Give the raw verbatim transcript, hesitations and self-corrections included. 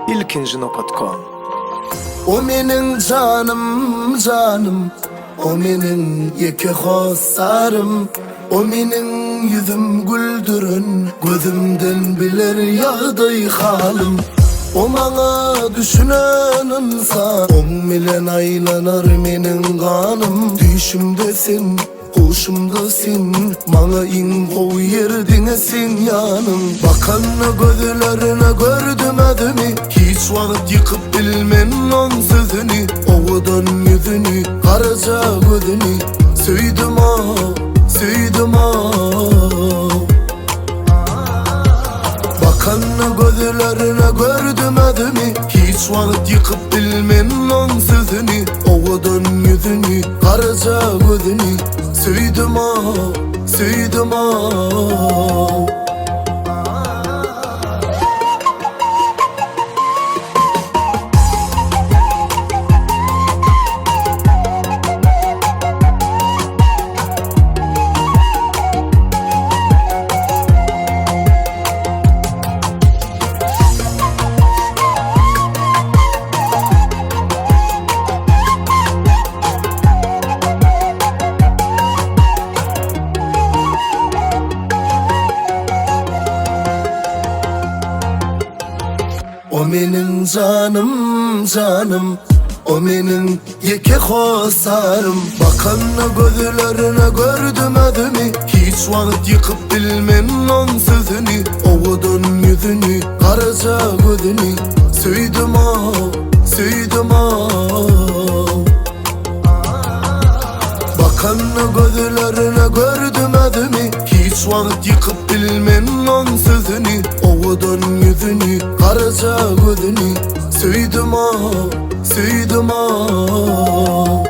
ilkinci nokta com. O menin canım canım, o menin yeke hosarım, o menin yüzüm güldürün, gözümden biler yağday halim. O mana düşünen insan, on bilen aylanar menin kanım. Düşümdesin, hoşumdasın, mana in koy yerdine sen yanım. Bakanna gözlerine gördüm adımı, hiç vakit yıkıp bilmem on sözünü. Oğudan yüzünü, karaca gözünü, söyledim ha, söyledim ha. Bakanna gözlerine gördüm adımı, hiç vakit yıkıp bilmem on sözünü. Oğudan yüzünü, karaca gözünü, söyledim ha, söyledim ha. O menin canım canım, o menin yeke hosarım. Bakanna gözlerine gördüm adımı, hiç vakit yıkıp bilmem on sözünü. Oğudan yüzünü, karaca gözünü, söyledim ha, söyledim ha. Bakanna gözlerine gördüm adımı, hiç vakit yıkıp bilmem on sözünü. Oğudan yüzünü, karaca gözünü, söyledim ha, söyledim ha.